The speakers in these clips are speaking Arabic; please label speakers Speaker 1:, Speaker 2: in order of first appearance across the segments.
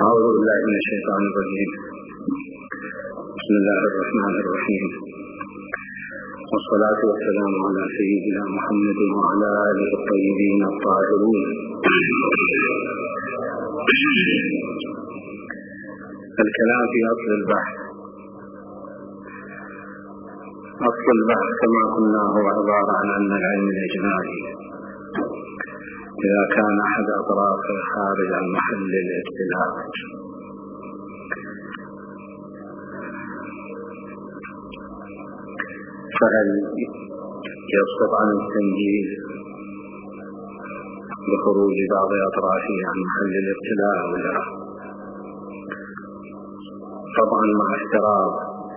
Speaker 1: أعوذ بالله من الشيطان الرجيم. بسم الله الرحمن الرحيم، والصلاة والسلام على سيدنا محمد وعلى آله الطيبين الطاهرين. الكلام في أصل البحث. أصل البحث كما قلنا هو عبارة عن أن العلم الإجمالي إذا كان أحد أطرافه خارج عن محل الابتلاء فهل يسقط عن التنجيز بخروج بعض أطرافه عن محل الابتلاء أو لا؟ طبعا مع افتراض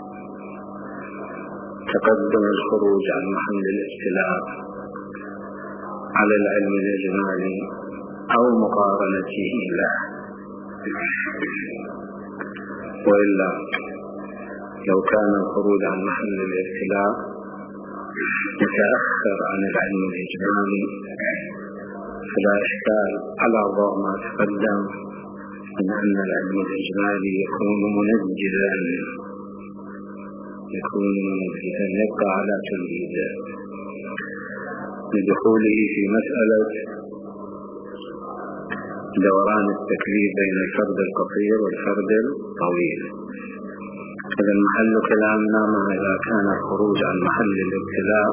Speaker 1: تقدم الخروج عن محل الابتلاء على العلم الإجمالي أو مقارنته له، وإلا لو كان الخروج عن محل الابتلاء متأخر عن العلم الإجمالي فلا إشكال على ضوء ما تقدم من أن العلم الإجمالي يكون منجزا يبقى على تمهيده لدخوله في مسألة دوران التكليف بين الفرد القصير والفرد الطويل. إذا محل كلامنا ما إذا كان الخروج عن محل الابتلاء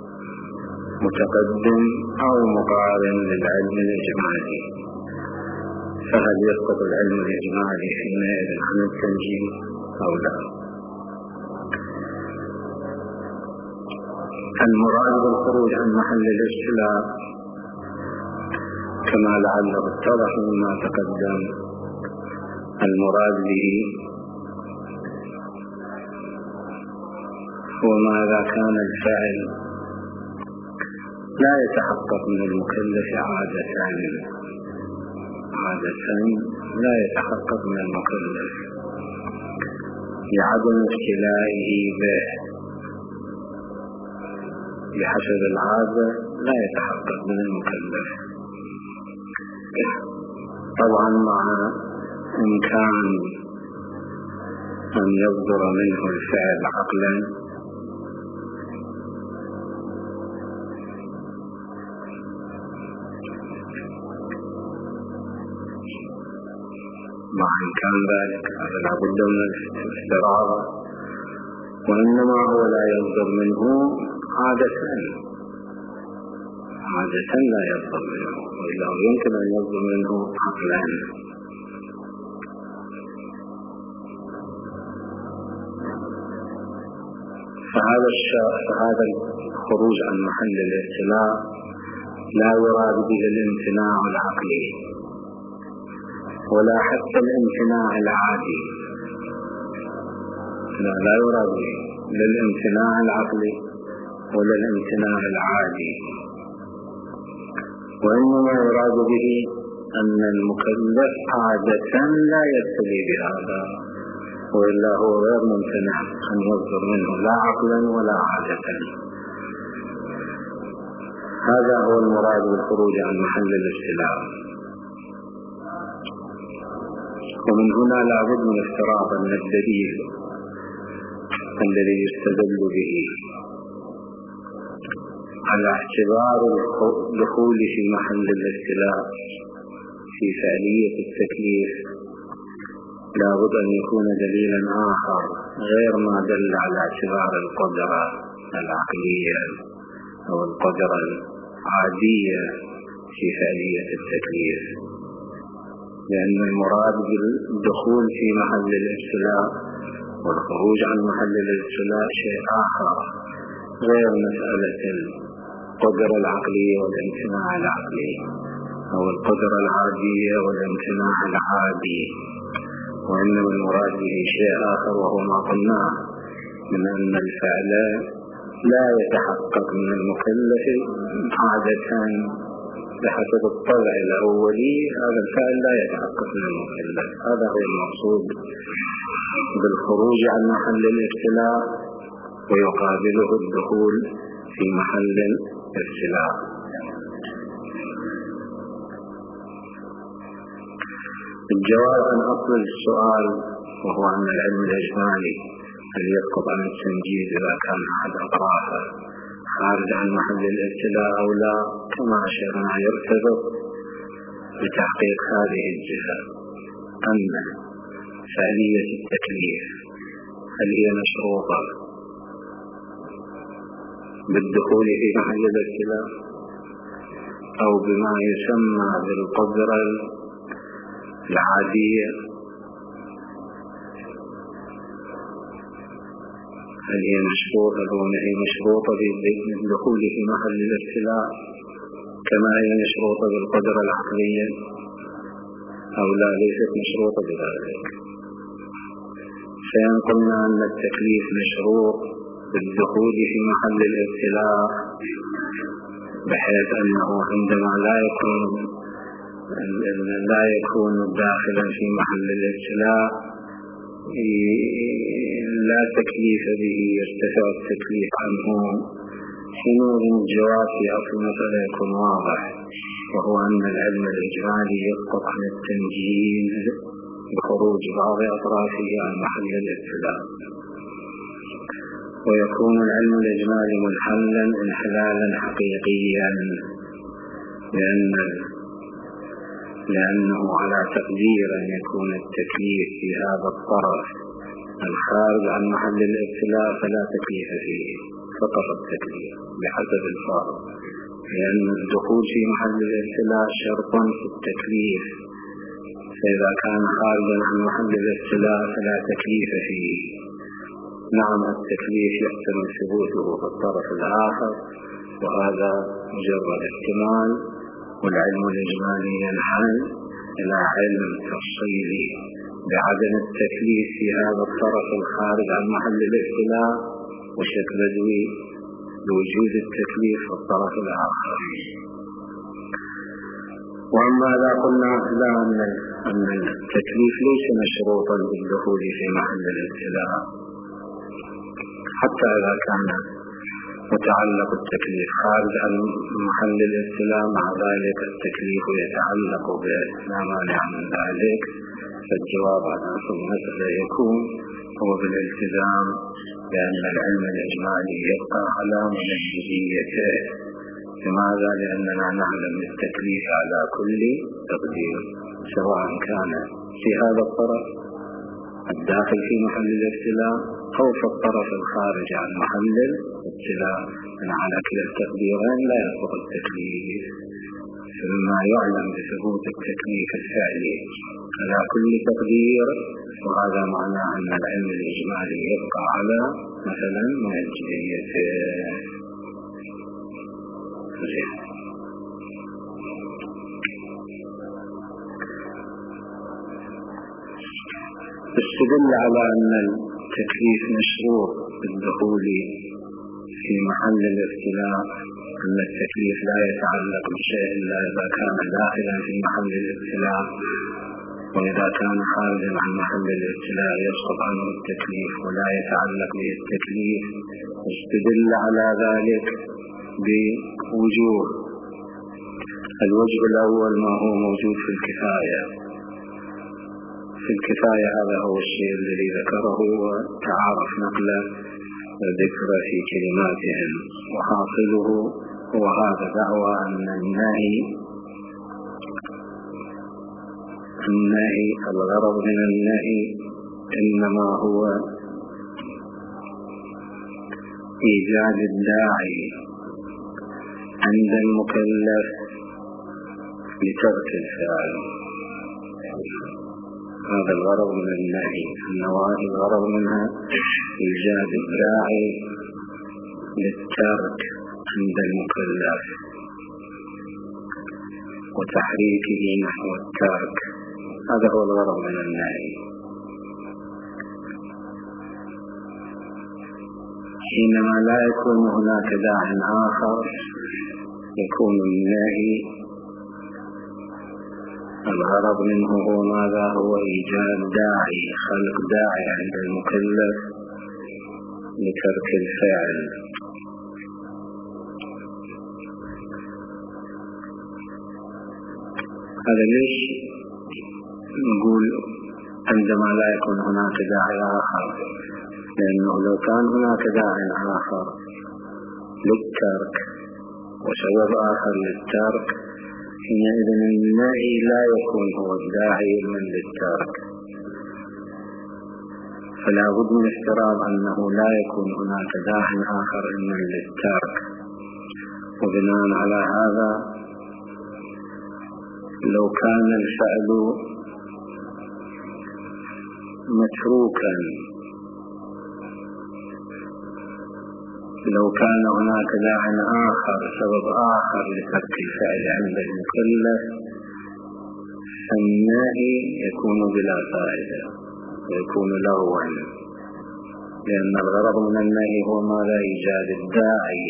Speaker 1: متقدم أو مقارن للعلم الإجمالي، فهل يسقط العلم الإجمالي حينئذ عن التنجيم أو لا؟ المراد بالخروج عن محل الابتلاء كما لعله اتضح مما تقدم المراد به هو ما إذا كان الفعل لا يتحقق من المكلف عادة لا يتحقق من المكلف لعدم ابتلائه به بحسب العادة، لا يتحقق من المكلف. طبعا مع إمكان أن يصدر منه الفعل عقلا مع إمكان ذلك هذا لابد من الاستراحة، وإنما هو لا يصدر منه عادة لا يصدر منه، وإلا يمكن أن يصدر منه عقلا. فهذا الخروج عن محل الابتلاء لا يراد به الامتناع العقلي ولا حتى الامتناع العادي، لا يراد به للامتناع العقلي ولا الامتناع العادي، وإنما يراد به أن المكلف عادة لا يبتلي بهذا، وإلا هو غير ممتنع أن يصدر منه لا عقلا ولا عادة. هذا هو المراد بالخروج عن محل الابتلاء. ومن هنا لا بد من افتراض أن الدليل الذي يستدل به على اعتبار الدخول في محل الابتلاء في فعلية التكليف لا بد أن يكون دليلا آخر غير ما دل على اعتبار القدرة العقلية أو القدرة العادية في فعلية التكليف، لأن المراد بالدخول في محل الابتلاء والخروج عن محل الابتلاء شيء آخر غير مسألة القدرة العقلية والامتناع العقلي أو القدرة العادية والامتناع العادي، وإنما المراد به شيء آخر وهو ما قلناه من أن الفعل لا يتحقق من المكلف عادة بحسب الطبع الأولي، هذا الفعل لا يتحقق من المكلف. هذا هو المقصود بالخروج عن محل الابتلاء ويقابله الدخول في محل الابتلاء. الجواب عن أصل السؤال وهو أن العلم الإجمالي هل يسقط عن التنجيز إذا كان أحد أطرافه خارج عن محل الابتلاء أو لا، كما أشرنا يرتبط بتحقيق هذه الجهة أن فعلية التكليف هل هي مشروطة بالدخول في محل الابتلاء أو بما يسمى بالقدرة العادية، هل هي مشروطة بالدخول في محل الابتلاء كما هي مشروطة بالقدرة العقلية أو لا ليست مشروطة بذلك. فإن قلنا أن التكليف مشروط بالدخول في محل الابتلاء بحيث أنه عندما لا يكون داخلا في محل الابتلاء لا تكليف به يرتفع التكليف عنه، حينئذ الجواب في أصل المسألة يكون واضح، وهو أن العلم الإجمالي يسقط عن التنجيز بخروج بعض أطرافه عن محل الابتلاء، ويكون العلم الإجمالي منحلا انحلالا حقيقيا لأنه على تقدير أن يكون التكليف في هذا الطرف الخارج عن محل الابتلاء فلا تكليف فيه، فقط التكليف بحسب الفرض، لأن الدخول في محل الابتلاء شرط في التكليف، فإذا كان خارجا عن محل الابتلاء فلا تكليف فيه. نعم التكليف يحتمل ثبوته في الطرف الآخر وهذا مجرد احتمال، والعلم الإجمالي ينحل إلى علم تفصيلي بعدم التكليف في هذا الطرف الخارج عن محل الابتلاء وشكل بوجود التكليف في الطرف الآخر. وأما إذا قلنا لا أن التكليف ليس مشروطا بالدخول في محل الابتلاء حتى إذا كان متعلق التكليف خارج عن محل الابتلاء، مع ذلك التكليف يتعلق بلا مانع من ذلك، فالجواب على أصل المسألة يكون هو بالالتزام بأن العلم الإجمالي يبقى على منجزيته. لماذا؟ لأننا نعلم التكليف على كل تقدير، سواء كان في هذا الطرف الداخل في محل الابتلاء أو في الطرف الخارج عن محل الابتلاء، على كلا التقديرين لا يسقط التكليف. فمما يعلم بثبوت التكليف الفعلي على كل تقدير، وهذا معنى أن العلم الإجمالي يبقى على مثلا منجزيته. استدل على أن التكليف مشروط بالدخول في محل الابتلاء أن التكليف لا يتعلق بشيء إلا إذا كان داخلا في محل الابتلاء، وإذا كان خارجا عن محل الابتلاء يسقط عنه التكليف ولا يتعلق به التكليف. استدل على ذلك بوجوه. الوجه الأول ما هو موجود في الكفاية. في الكفاية هذا هو الشيء الذي ذكره وتعارف نقله وذكر في كلماتهم، وحاصله هو هذا دعوى أن النهي الغرض من النهي إنما هو إيجاد الداعي عند المكلف لترك الفعل. هذا الغرض من النهي. النواهي الغرض منها إيجاد الداعي للترك عند المكلف وتحريكه نحو الترك، هذا هو الغرض من النهي. حينما لا يكون هناك داع آخر يكون النهي الغرض منه هو ماذا؟ هو إيجاد داعي، خلق داعي عند المكلف لترك الفعل. هذا ليش نقول عندما لا يكون هناك داعي آخر، لأنه لو كان هناك داعي آخر للترك وسبب آخر للترك حينئذ النهي لا يكون هو الداعي من للترك، فلا بد من افتراض أنه لا يكون هناك داعي آخر من للترك. وبناء على هذا لو كان الفعل متروكا، لو كان هناك داعي آخر سبب آخر لترك الفعل عند المكلف فالنهي يكون بلا فائدة ويكون لغوا، لأن الغرض من النهي هو ما لا إيجاد الداعي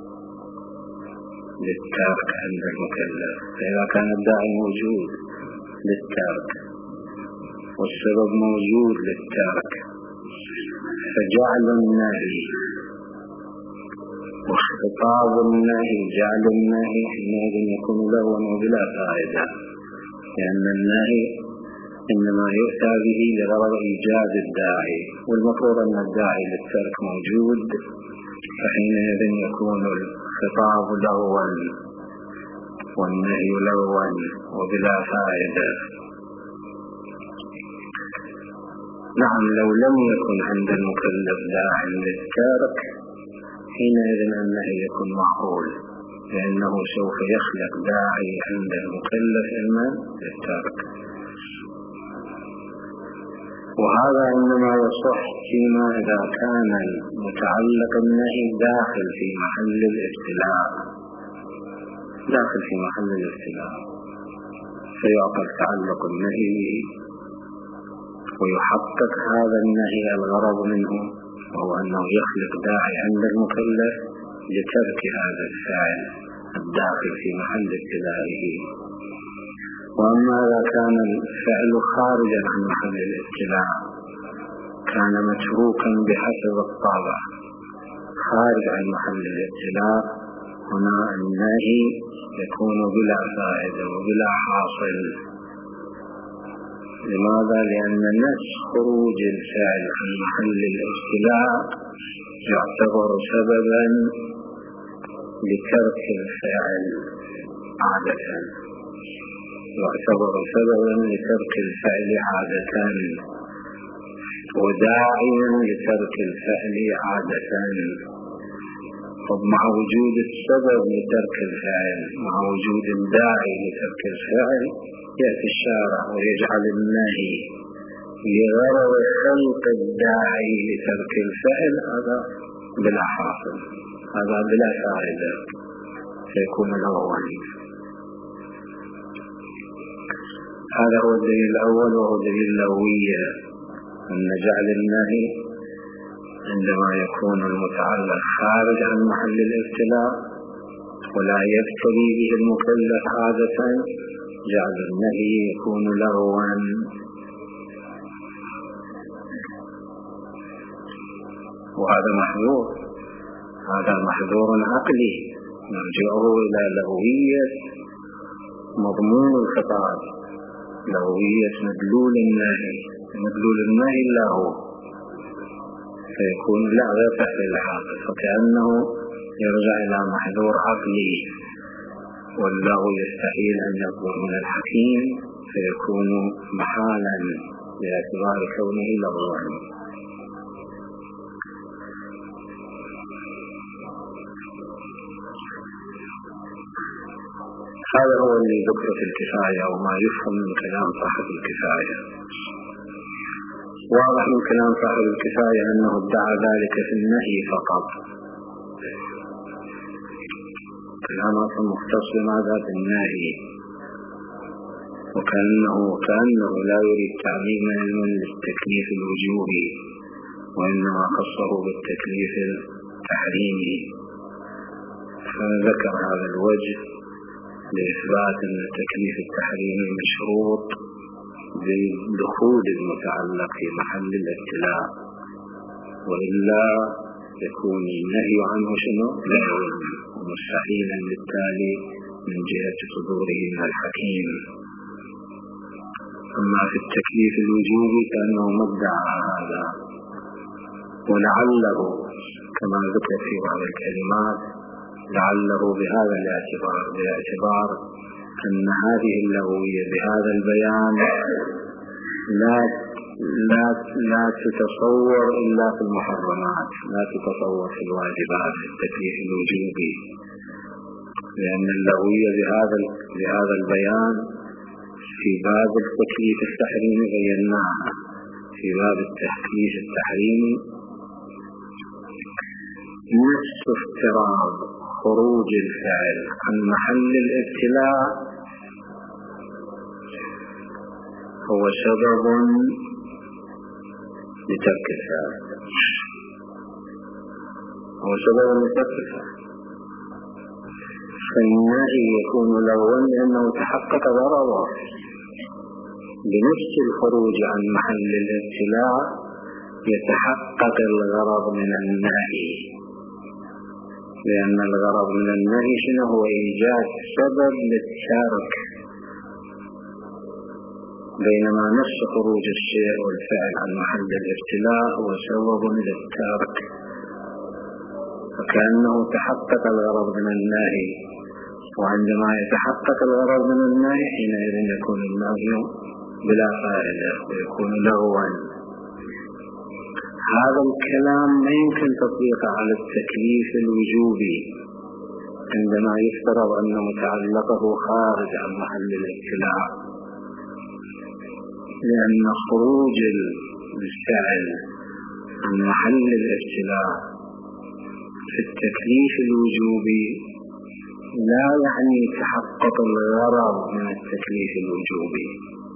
Speaker 1: للترك عند المكلف. فإذا كان الداعي موجود للترك والسبب موجود للترك فجعل النهي واخطاب النهي جعل النهي حينئذ يكون لغوا وبلا فائدة، لأن النهي إنما يؤتى به لغرض إيجاد الداعي، والمفروض أن الداعي للترك موجود، فحينئذ يكون الخطاب لغوا والنهي لغوا وبلا فائدة. نعم، لو لم يكن عند المكلف داع للترك حينئذ النهي يكون معقول، لأنه سوف يخلق داعي عند المكلف إما للترك، وهذا إنما يصح فيما إذا كان متعلق النهي داخل في محل الابتلاء، داخل في محل الابتلاء فيعقل تعلق النهي ويحقق هذا النهي الغرض منه، وهو أنه يخلق داعي عند المكلف لترك هذا الفعل الداخل في محل ابتلائه. وأما إذا كان الفعل خارجا عن محل الابتلاء، كان متروكا بحسب الطابع خارج عن محل الابتلاء، هنا النهي يكون بلا فائدة وبلا حاصل. لماذا؟ لأن نفس خروج الفعل عن محل الابتلاء يعتبر سببا لترك الفعل عادة، يعتبر سببا لترك الفعل عادة وداعيا لترك الفعل عادة. طب مع وجود السبب لترك الفعل، مع وجود الداعي لترك الفعل، يأتي الشارع ويجعل النهي لغرض خلق الداعي لترك الفعل، هذا بلا حاصل، هذا بلا فائدة، سيكون لغوا. هذا هو الدليل الأول، وهو دليل اللغوية، أن جعل النهي عندما يكون المتعلق خارج عن محل الابتلاء ولا يبتلي به المكلف عادة، جعل النهي يكون لغوا. وهذا محذور، هذا محذور عقلي نرجعه إلى لغوية مضمون الخطاب، لغوية مدلول النهي. مدلول النهي له فيكون لا يفعل العاقل، فكأنه يرجع إلى محذور عقلي، والله يستحيل أن يصدر من الحكيم فيكون محالا باعتبار كونه لغوا. هذا هو اللي ذكر في الكفاية، وما يفهم من كلام صاحب الكفاية. واضح من كلام صاحب الكفاية أنه ادعى ذلك في النهي فقط، كلامات مختص ماذا بالنهي، وكأنه لا يريد تعميم علم للتكليف الوجوبي، وإنما خصه بالتكليف التحريمي، فذكر هذا الوجه لإثبات أن التكليف التحريمي مشروط بدخول المتعلق في محل الابتلاء، وإلا يكون النهي عنه شنو؟ لغوا ومستحيلا بالتالي من جهة صدوره من الحكيم. أما في التكليف الوجوبي كأنه مدعى هذا، ولعله كما ذكر في بعض الكلمات لعله بهذا باعتبار أن هذه اللغوية بهذا البيان لا تتصور إلا في المحرمات، لا تتصور في الواجبات في التكليف الوجوبي، لأن اللغوية بهذا البيان في باب التكليف التحريمي بيناها. في باب التكليف التحريمي نفس افتراض خروج الفعل عن محل الابتلاء هو سبب لترك الفعل، فالنهي يكون لغوا لأنه تحقق غرضه بنفس الخروج عن محل الابتلاء، يتحقق الغرض من النهي، لأن الغرض من النهي شنو هو؟ إيجاد سبب للترك، بينما نفس خروج الشيء والفعل عن محل الابتلاء هو سبب للترك، فكأنه تحقق الغرض من النهي، وعندما يتحقق الغرض من النهي حينئذ يكون النهي بلا فائدة ويكون لغوا. هذا الكلام ما يمكن تطبيقه على التكليف الوجوبي عندما يفترض أن متعلقه خارج عن محل الابتلاء، لأن خروج الفعل عن محل الابتلاء في التكليف الوجوبي لا يعني تحقق الغرض من التكليف الوجوبي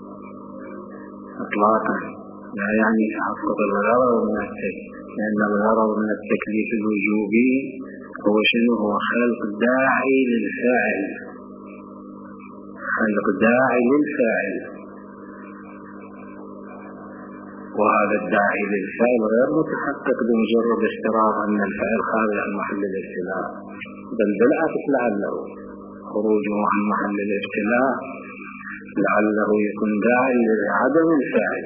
Speaker 1: إطلاقا، لا يعني تحقق الغرض من التكليف، لأن الغرض من التكليف الوجوبي هو شنو؟ هو خلق داعي للفعل، خلق داعي للفعل، وهذا الداعي للفعل غير متحقق بمجرد اشتراط أن الفعل خارج عن محل الابتلاء، بل بالعكس لعله خروجه عن محل الابتلاء لعله يكون داعي لعدم الفعل،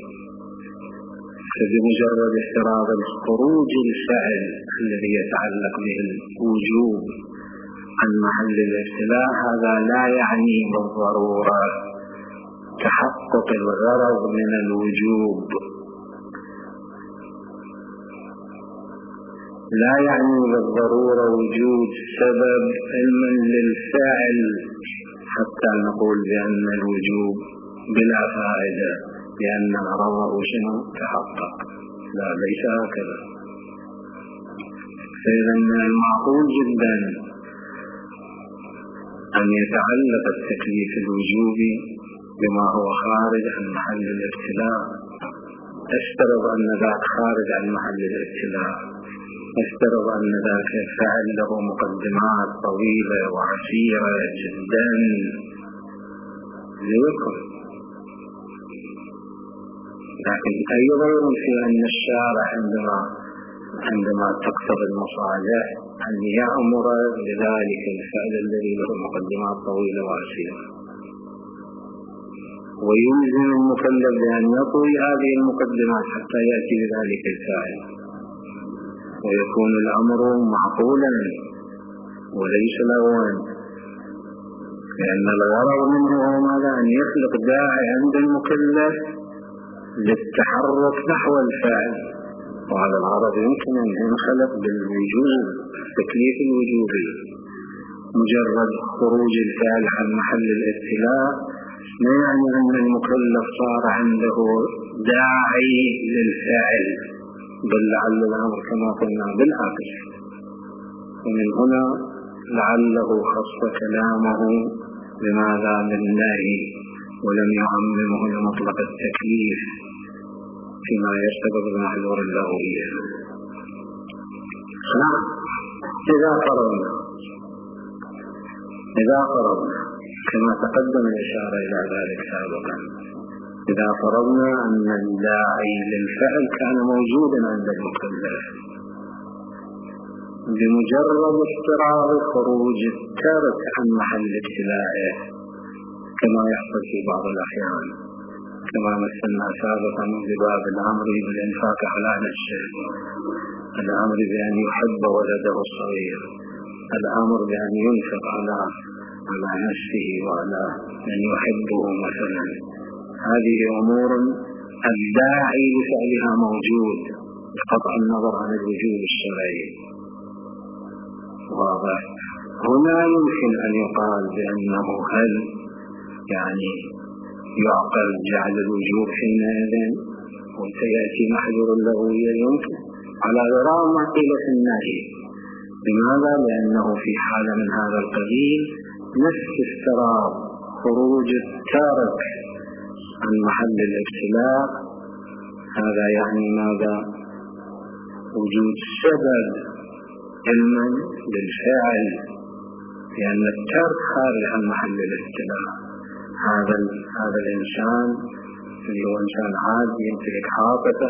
Speaker 1: فبمجرد اشتراط الخروج الفعل الذي يتعلق به الوجوب عن محل الابتلاء هذا لا يعني بالضرورة تحقق الغرض من الوجوب، لا يعني بالضرورة وجود سبب علما للفعل حتى نقول بأن الوجوب بلا فائدة لأن غرضه شنو؟ تحقق. لا، ليس هكذا. فإذا من المعقول جدا أن يتعلق التكليف الوجوبي بما هو خارج عن محل الابتلاء، افترض أن ذاك خارج عن محل الابتلاء، افترض أن ذاك فعل له مقدمات طويلة وعسيرة جدا ليكن، لكن أيضا في أن الشارع عندما تقتضي المصالح أن يأمر بذلك الفعل الذي له مقدمات طويلة وعسيرة، ويلزم المكلف بأن يطوي هذه المقدمات حتى يأتي بذلك الفعل، ويكون الأمر معقولا وليس لغوا، لأن الغرض منه هو ماذا؟ أن يخلق داعي عند المكلف للتحرك نحو الفعل، وهذا الغرض يمكن أن ينخلق بالوجوب، التكليف الوجوبي. مجرد خروج الفعل عن محل الابتلاء لا يعني أن المكلف صار عنده داعي للفعل، بل لعل الأمر كما قلنا بالعكس. ومن هنا لعله خص كلامه بماذا؟ بالنهي، ولم يعممه لمطلق التكليف فيما يرتبط بمحذور اللغوية. إذا فرضنا كما تقدم الإشارة إلى ذلك سابقا، إذا فرضنا أن الداعي للفعل كان موجودا عند المكلف، بمجرد اضطرار خروج الترك عن محل ابتلاءه كما يحصل في بعض الأحيان، كما مثلنا سابقا بباب الأمر بالإنفاق على نفسه، الأمر بأن يحب ولده الصغير، الأمر بأن ينفق على نفسه وعلى من يحبه مثلا. هذه أمور الداعي لفعلها موجود بقطع النظر عن الوجود الشرعي. واضح؟ هنا يمكن أن يقال بأنه هل يعني يعقل جعل الوجوب حينئذ وسيأتي محذور اللغوية يمكن على غرار ما قيل في النهي. لماذا؟ لأنه في حالة من هذا القبيل نفس استراب خروج التارك عن محل الابتلاء. هذا يعني ماذا؟ وجود سبب علما بالفعل، لأن الترك خارج عن محل الابتلاء. هذا الإنسان اللي هو إنسان عادي يمتلك عاطفة،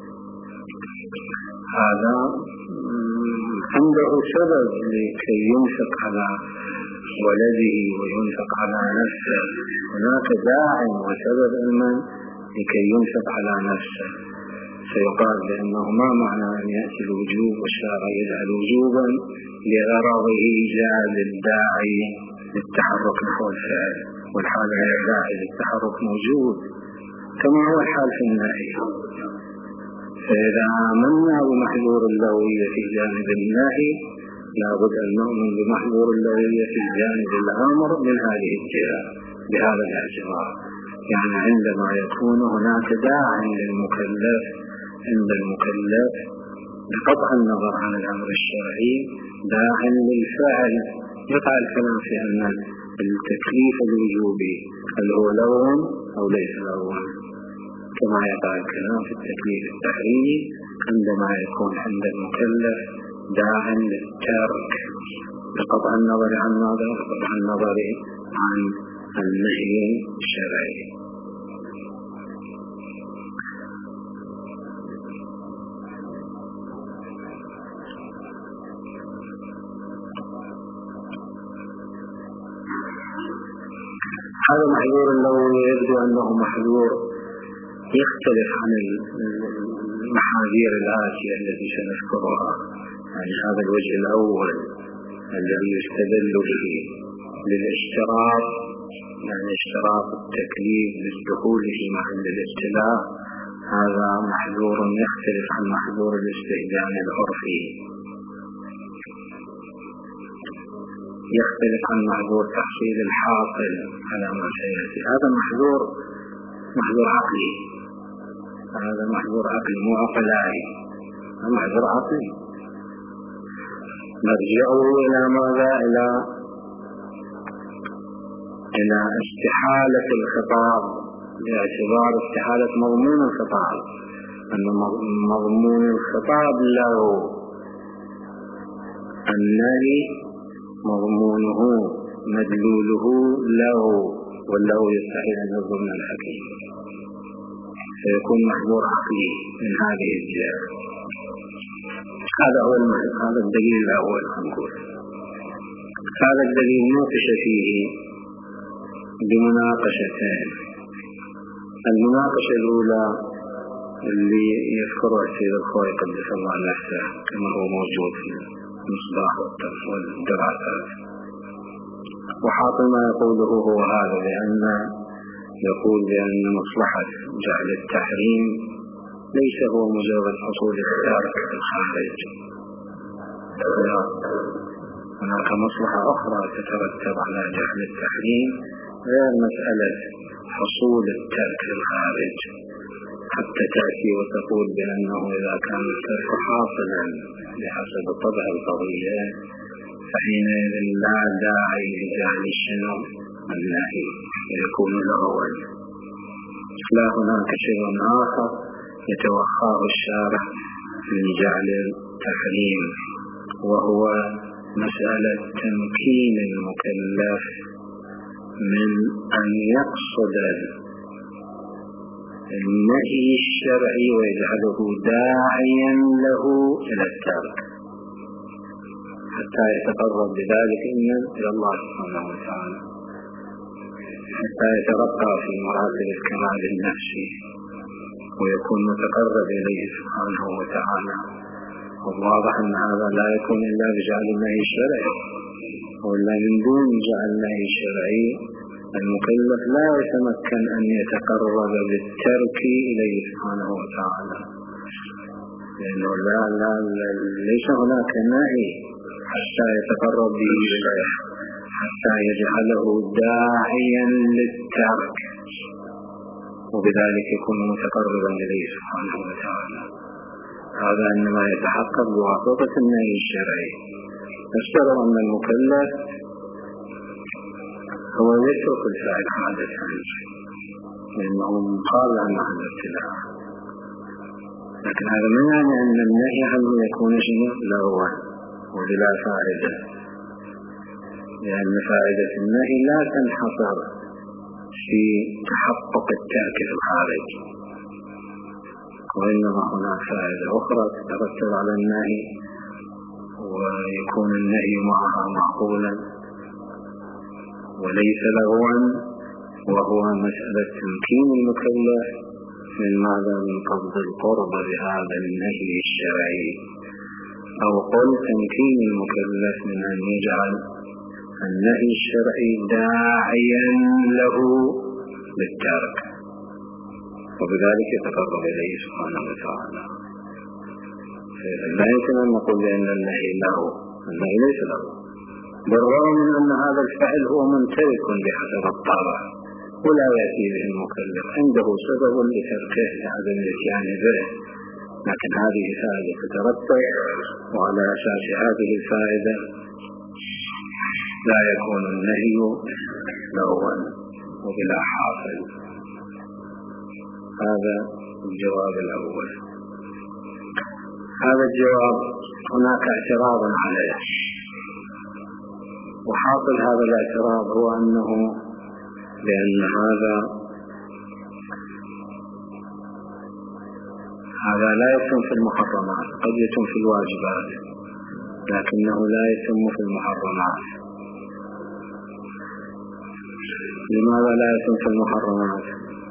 Speaker 1: هذا عنده سبب لكي ينفق على ولده وينفق على نفسه. هناك داع وسبب علما لكي ينفق على نفسه. فيقال بأنه ما معنى أن يأتي الوجوب والشارع يجعل وجوبا لغرضه إيجاد الداعي للتحرك نحو الفعل، والحال هي الداعي للتحرك موجود كما هو الحال في النهي. فإذا آمنا بمحذور اللغوية في جانب النهي لابد أن نؤمن بمحذور اللغوية في جانب الأمر من هذه الجهة بهذا الاعتبار. يعني عندما يكون هناك داع للمكلف عند المكلف بقطع النظر عن الأمر الشرعي داع للفعل، يقع الكلام في أن التكليف الوجوبي هل هو لغو أو ليس لغوا، كما يقع الكلام في التكليف التحريمي عندما يكون عند المكلف داع للترك بقطع النظر عن النهي الشرعي. هذا محذور اللغوي يبدو أنه محذور يختلف عن المحاذير الآتية التي سنذكرها. يعني هذا الوجه الأول الذي يستدل به للاشتراط، يعني اشتراط التكليف للدخول في محل الابتلاء، هذا محذور يختلف عن محذور الاستئذان العرفي، يختلف عن محذور تحصيل الحاصل على ما سيأتي. هذا محذور عقلي، هذا محذور عقلي مو عقلائي، هذا محذور عقلي. نرجعه إلى ماذا؟ إلى استحالة الخطاب باعتبار استحالة مضمون الخطاب، أن مضمون الخطاب له النهي مضمونه مدلوله له، والله يستحيل أن يظهر من الحكيم، فيكون محذور عقلي من هذه الجهة. هذا الدليل الأول. نقول هذا الدليل نوقش فيه بمناقشتين. المناقشة الأولى اللي يذكرها السيد الخوي قدس الله نفسه كما هو موجود في المصباح والدراسات، وحاصل ما يقوله هو هذا، يقول بأن مصلحة جعل التحريم ليس هو مجرد حصول التارك في الخارج، هناك مصلحة أخرى تترتب على جعل التحريم غير مسألة حصول الترك في الخارج، حتى تأتي وتقول بأنه إذا كان الترك حاصلا بحسب طبع القضية فحينئذ لا داعي لجعل الشنو النهي يكون لغوا. لا، هناك شيء آخر يتوخاه الشارع من جعل التحريم، وهو مسألة تمكين المكلف من أن يقصد النهي الشرعي ويجعله داعيا له إلى الترك حتى يتقرب بذلك إلى الله سبحانه وتعالى. حتى يترقى في مراتب الكمال النفسي ويكون متقرب إليه سبحانه وتعالى. والواضح أن هذا لا يكون إلا بجعل النهي الشرعي، ولا من دون جعل النهي الشرعي المكلف لا يتمكن أن يتقرب بالترك إليه سبحانه وتعالى، لأنه ليس هناك نهي حتى يتقرب به إليه، حتى يجعله داعيا للترك، وبذلك يكون متقربا إليه سبحانه وتعالى. هذا إنما يتحقق بواسطة النهي الشرعي. نفترض أن المكلف هو يترك الفعل عادة لأنه قال عن الابتلاء، لكن هذا ما يعني أن النهي عنه يكون شيء لغوا وبلا فائدة، لأن فائدة النهي لا تنحصر في تحقق الترك في الخارج، وإنما هناك فائدة أخرى تترتب على النهي ويكون النهي معها معقولا وليس لغوا، وهو مسألة تمكين المكلف من ماذا؟ من قصد القرب بهذا النهي الشرعي، أو قل تمكين المكلف من أن يجعل النهي الشرعي داعيا له للترك، وبذلك يتقرب إليه سبحانه وتعالى. لا يمكن أن نقول بأن النهي له، النهي ليس له، بالرغم من أن هذا الفعل هو ممتلك بحسب الطبع ولا يأتي به المكلف، عنده سبب لتركه لعدم الاتيان به، لكن هذه فائدة تترتب، وعلى أساس هذه الفائدة لا يكون النهي لغوا وبلا حاصل. هذا الجواب الأول. هذا الجواب هناك اعتراض عليه، وحاصل هذا الاعتراض هو أنه لأن هذا لا يتم في المحرمات، قد يتم في الواجبات لكنه لا يتم في المحرمات. لماذا لا يتم في المحرمات؟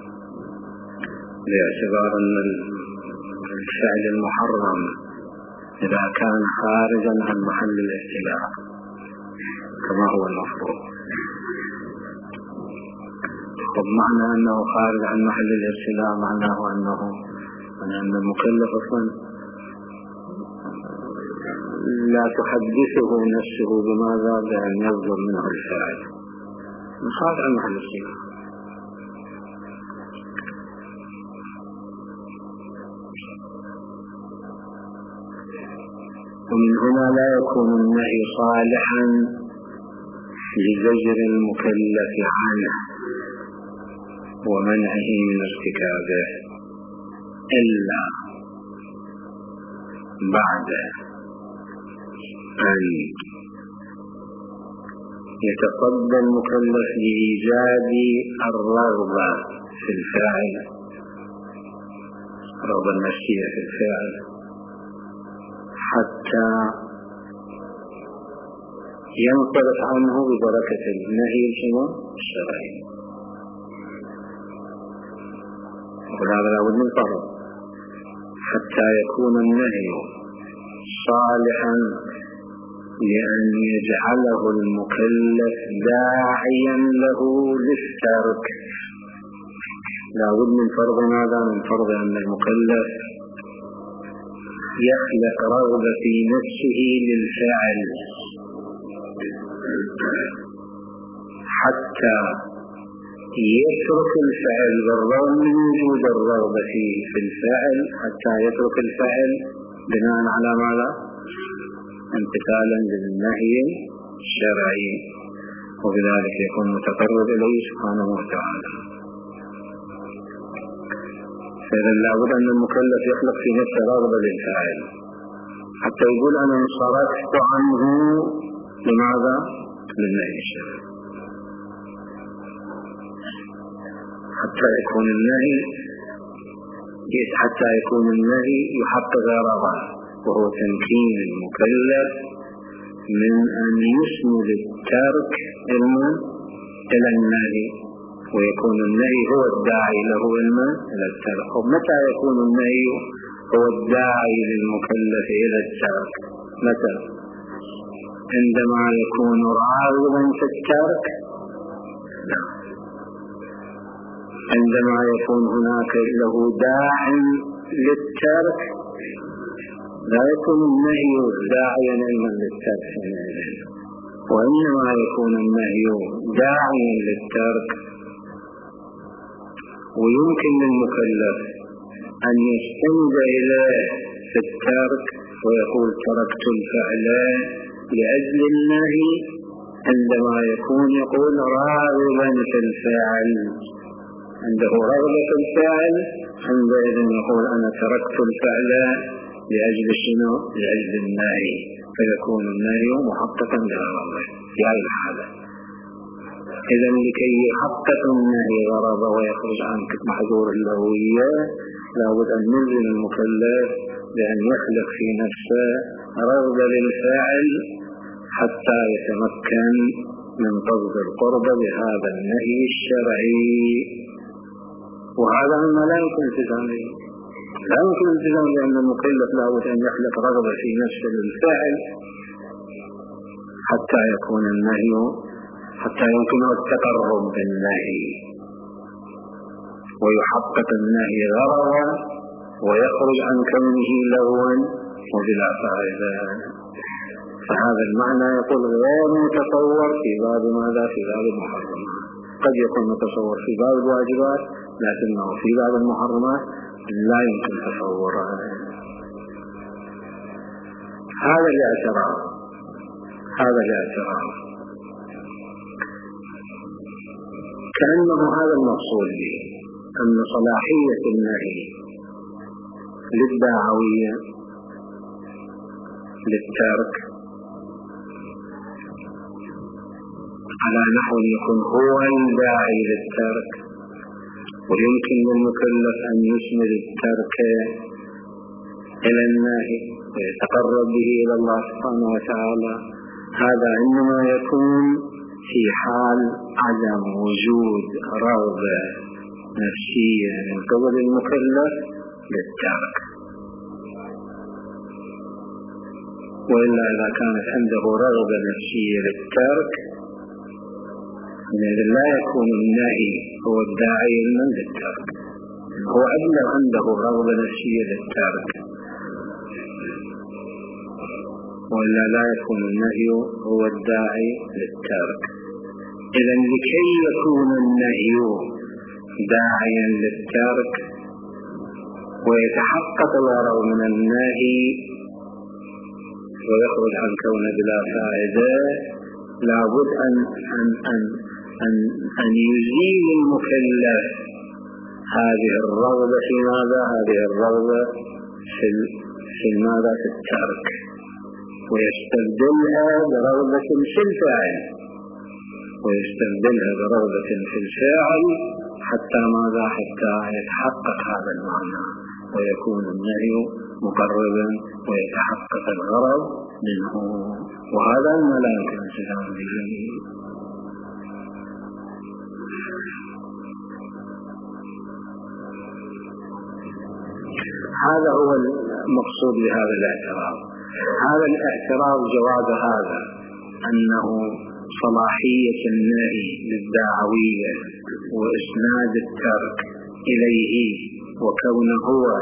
Speaker 1: باعتبار أن الفعل المحرم إذا كان خارجا عن محل الابتلاء كما هو المفروض، معنى أنه خارج عن محل الابتلاء معناه أن المكلف أصلا لا تحدثه نفسه بماذا؟ بأن يصدر منه الفعل خارج عن محل الابتلاء. ومن هنا لا يكون النهي صالحا لزجر المكلف عنه ومنعه من ارتكابه إلا بعد أن يتقبل المكلف لإيجاد الرغبة في الفعل، الرغبة النفسية في الفعل، حتى ينصرف عنه ببركة النهي الشرعي. وهذا لا بد من فرق حتى يكون النهي صالحا لأن يجعله المكلف داعيا له للترك. لا بد من فرض ماذا؟ من فرض أن المكلف يخلق رغبة في نفسه للفعل حتى يترك الفعل بالرغم من وجود الرغبة في الفعل، حتى يترك الفعل بناء على ماذا؟ امتثالا للنهي الشرعي، وبذلك يكون متقرب إليه سبحانه وتعالى. فإذا لابد أن المكلف يخلق في نفسه رغبة للفعل حتى يقول أنا انصرفت عنه لماذا؟ للنهي الشرعي، حتى يكون النهي يحقق غرضه، وهو تمكين المكلف من أن يسند الترك إلى النهي ويكون النهي هو الداعي له إلى الترك. ومتى يكون النهي هو الداعي للمكلف إلى الترك؟ متى؟ عندما يكون راغبا في الترك؟ لا. عندما يكون هناك له داع للترك لا يكون النهي داعيا للترك، وإنما يكون النهي داعيا للترك. ويمكن للمكلف أن يستند إليه في الترك ويقول تركت الفعل لأجل النهي، عندما يكون يقول راغبا في الفعل، عنده رغبة في الفعل، عندئذ يقول أنا تركت الفعل لأجل شنو؟ لأجل النهي، فيكون النهي محققا لغرضه في هذه الحالة. إذا لكي يحقق النهي غرضه ويخرج عن محظور اللهوية لابد أن يلزم المكلف بأن يخلق في نفسه رغبة للفاعل حتى يتمكن من قصد القرب بهذا النهي الشرعي. وهذا ما لا يمكن التزامه، لا يمكن التزام، لأن المكلف لابد أن يخلق رغبة في نفسه للفاعل حتى يكون النهي، حتى يمكنه التقرب بالنهي ويحقق النهي غرضا ويخرج عن كونه لغوا وبلا فائدة. فهذا المعنى يقول غير متصور في باب ماذا؟ في باب المحرمات. قد يكون متصور في باب الواجبات، لكنه في باب المحرمات لا يمكن تصوره. هذا الاعتراف، هذا الاعتراف كأنه هذا المقصود به، أن صلاحية النهي للداعوية للترك على نحو يكون هو الداعي للترك، ويمكن للمكلف أن يسند الترك إلى النهي ويتقرب به إلى الله سبحانه وتعالى. هذا إنما يكون في حال عدم وجود رغبة نفسية من قبل المكلف للترك. وإلا إذا كانت عنده رغبة نفسية للترك لا يكون النهي هو الداعي للترك، هو أبلغ عنده رغبة نفسية للترك، وإلا لا يكون النهي هو الداعي للترك. إذن لكي يكون النهي داعيا للترك ويتحقق الغرض من النهي ويخرج عن كونه بلا فائدة، لابد أن يزيل المكلف هذه الرغبة في ماذا؟ هذه الرغبة في ماذا؟ في الترك، ويستبدلها برغبة في الفعل، ويستبدلها برغبة في الفعل حتى ماذا؟ حتى يتحقق هذا المعنى ويكون النهي مقربا ويتحقق الغرض منه. وهذا ما لا يمكن التزام به. هذا هو المقصود بهذا الاعتراض. هذا الاعتراض جواب هذا أنه صلاحية النهي للداعوية وإسناد الترك إليه وكونه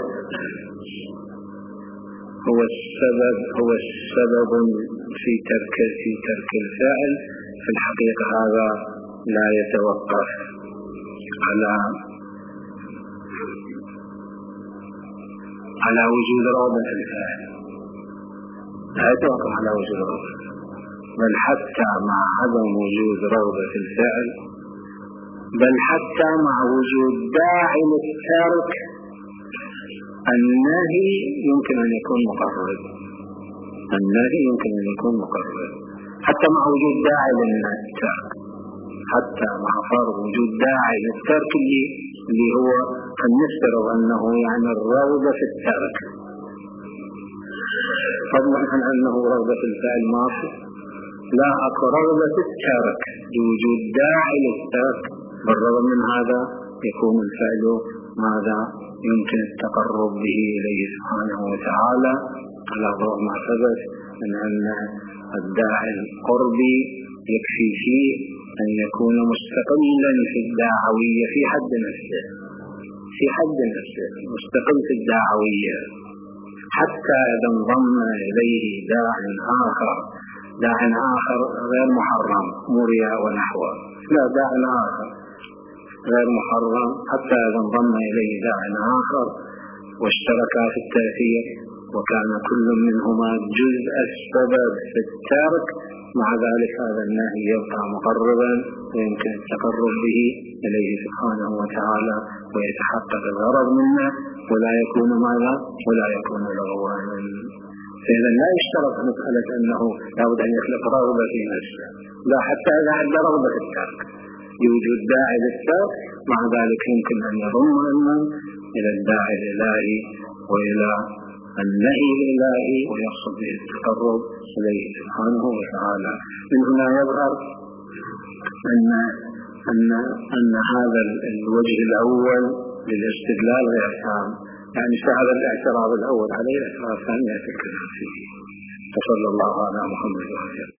Speaker 1: هو السبب في ترك الفعل، في الحقيقة هذا لا يتوقف على وجود رغبة الفعل، لا يتوقف على وجود رغبة، بل حتى مع عدم وجود رغبة الفعل، بل حتى مع وجود داعي للترك النهي يمكن أن يكون مقرر. النهي يمكن أن يكون مقرر حتى مع وجود داعي للترك، حتى مع فرض وجود داعي للترك اللي هو أن نفترض أنه يعني الرغبة في الترك، فضلا عن أنه رغبة في الفعل ماضي، لا أكو رغبة في الترك بوجود داعي للترك بالرغم من هذا يكون الفعل ماذا يمكن التقرب به إليه سبحانه وتعالى على ضوء ما ثبت من أن الداعي القربي يكفي فيه أن يكون مستقلا في الدعوية في حد نفسه، مستقل في الدعوية، حتى إذا انضم إليه داع آخر غير محرم مريا ونحوه، لا داع آخر غير محرم، حتى إذا انضم إليه داع آخر واشتركا في التأثير وكان كل منهما جزء السبب في الترك، مع ذلك هذا النهي يبقى مقربا ويمكن التقرب به إليه سبحانه وتعالى ويتحقق الغرض منه ولا يكون ماذا ولا يكون لغوانا. فإذا لا يشترط مسألة أنه لابد أن يخلق رغبة في نفسه، لا، حتى إذا عنده رغبة في الترك يوجد داعي للترك، مع ذلك يمكن أن يضم إلى الداعي الإلهي وإلى النهي الإلهي ويقصد به التقرب إليه سبحانه وتعالى. من هنا يظهر أن هذا الوجه الأول للاستدلال غير تام، يعني سهل الاعتراض الأول عليه، الاعتراض الثاني يأتي الكلام فيه. وصلى الله على محمد وعلى